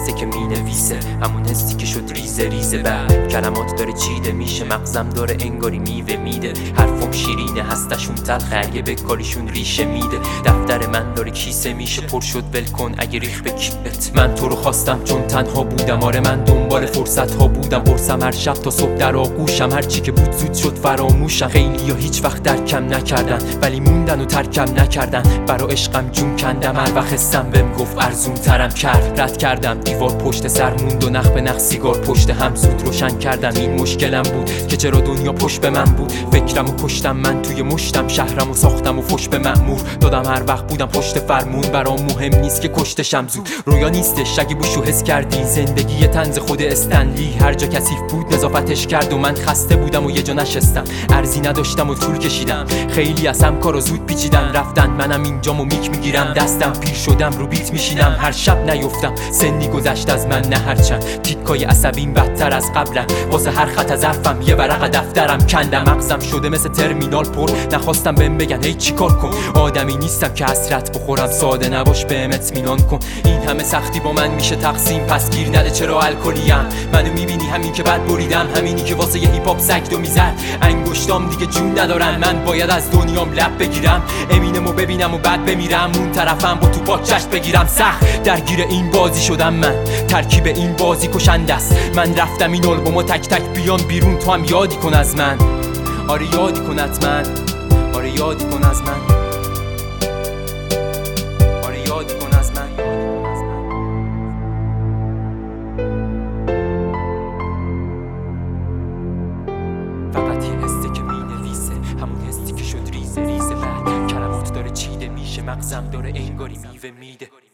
حسه که مینویسه، همون حسی که شد ریزه ریزه. بعد کلمات داره چیده میشه، مغزم داره انگاری میوه میده. حرفم شیرینه هستشون تلخه، اگه بکاریشون ریشه میده. دفتر من داره کیسه میشه، پر شد ول کن اگه ریخ به کیبت. من تو رو خواستم چون تنها بودم، آره من دنبال فرصت ها بودم. پرسم هر شب تا صبح در آغوشم، هر چی که بود زود شد فراموشم. خیلی یا هیچ وقت درکم نکردن، ولی موندن و ترکم نکردن. برا عشقم جون کندم، هر وقت حسم بهم گفت ارزون ترم کرد. رد کردم دیوار پشت سر موند و نخ به نخ سیگار پشت هم زود روشن کردم. این مشکلم بود که چرا دنیا پشت به من بود. فکرمو کشتم من توی مشتم، شهرمو ساختم و فش به مأمور دادم. هر وقت بودم پشت فرمون، برام مهم نیست که کشتشم زود. رویا نیستش اگه بوشو حس کردی، زندگی طنز خود استنلی. هر جا کثیف بود نظافتش کرد و من خسته بودم و یه جا نشستم. ارزی نداشتم و طول کشیدم، خیلی از هم کارو زود پیچیدن. رفتن منم اینجامو میک میگیرم، دستم پیر شدم رو بیت میشینم. هر شب نیفتم سنی گذشت از من، نه هرچند تیکای عصبیم بدتر از قبلم. واسه هر خط از حرفم یه ورق دفترم کندم. مغزم شده مثل ترمینال پر، نخواستم بهم بگن هی چی کار کن. آدمی نیستم که حسرت بخورم، ساده نباش بهم اطمینان کن. این همه سختی با من میشه تقسیم، پس گیر نده چرا الکلیم. منو میبینی همین که بعد بریدم، همینی که واسه یه هیپ هاپ سگدو میزد. انگشتام دیگه جون ندارن، من باید از دنیام لب بگیرم. امینمو ببینم و بعد بمیرم، اون طرفم با تو پاک چشم بگیرم. سخت درگیر این بازی شدم من، ترکیب این بازی کشنده است. من رفتم این آلبومو تک تک بیان بیرون، تو هم یادی کن از من. آره یادی کن از من، آره یادی کن از من، آره یادی کن از من. فقط یه حسی که مینویسه، همون حسی که شد ریزه ریزه. بعد کلمات داره چیده میشه، مغزم داره انگاری میوه میده.